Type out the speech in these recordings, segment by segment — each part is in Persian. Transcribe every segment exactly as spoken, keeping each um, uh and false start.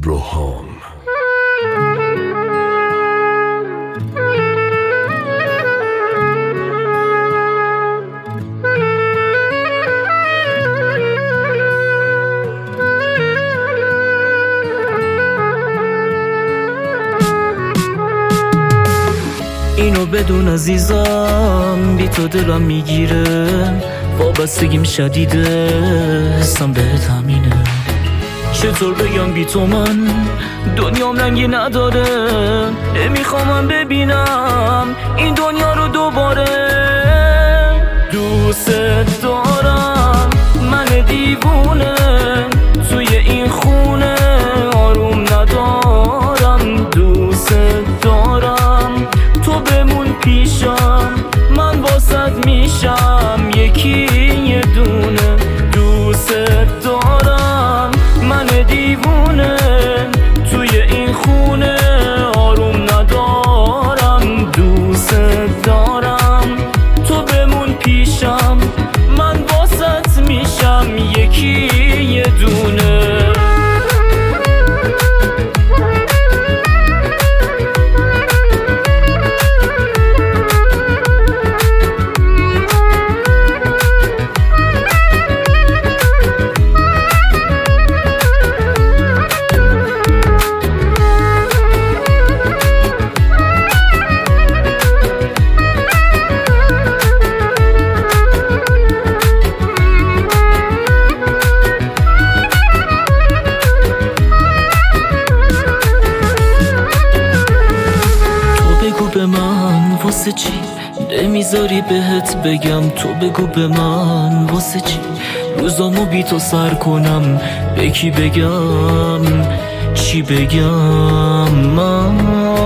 روحام. اینو بدون عزیزم، بی تو دلم میگیره، وابستگیم شدیده، حسم بهت همینه. چطور بگم بی تو من دنیام رنگی نداره، نمیخوامم ببینم این دنیا رو دوباره. دوست دارم من دیوونه، توی این خونه آروم ندارم. دوست دارم تو بمون پیشم، من واسط میشم یکی یه دونه. دوست دارم من دیوونه، توی این خونه آروم ندارم. دوست دارم تو بمون پیشم، من واسط میشم یکی یه دونه. به من واسه چی نمیذاری بهت بگم؟ تو بگو به من واسه چی روزامو بی تو سر کنم؟ به کی بگم چی بگم؟ من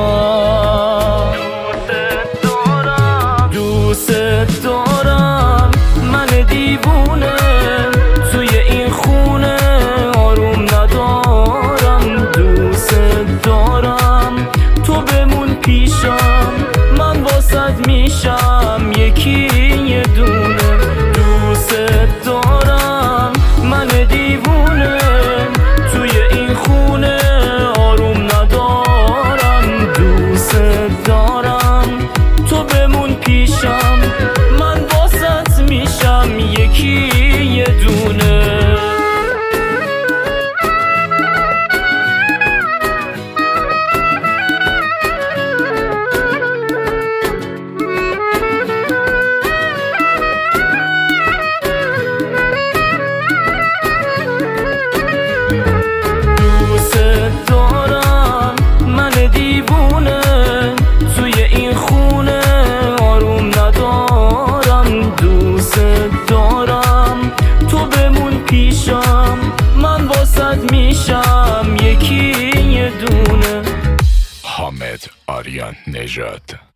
دوست دارم، دوست دارم من دیوونه، توی این خونه آروم ندارم. دوست دارم تو بمون پیشم، من واسط میشم یکی یه دونه. دوست دارم من دیوونه، توی این خونه آروم ندارم. دوست دارم تو بمون پیشم، من واسط میشم یکی یه دونه. من واسط میشم یکی یه دونه. حامد آریان نژاد.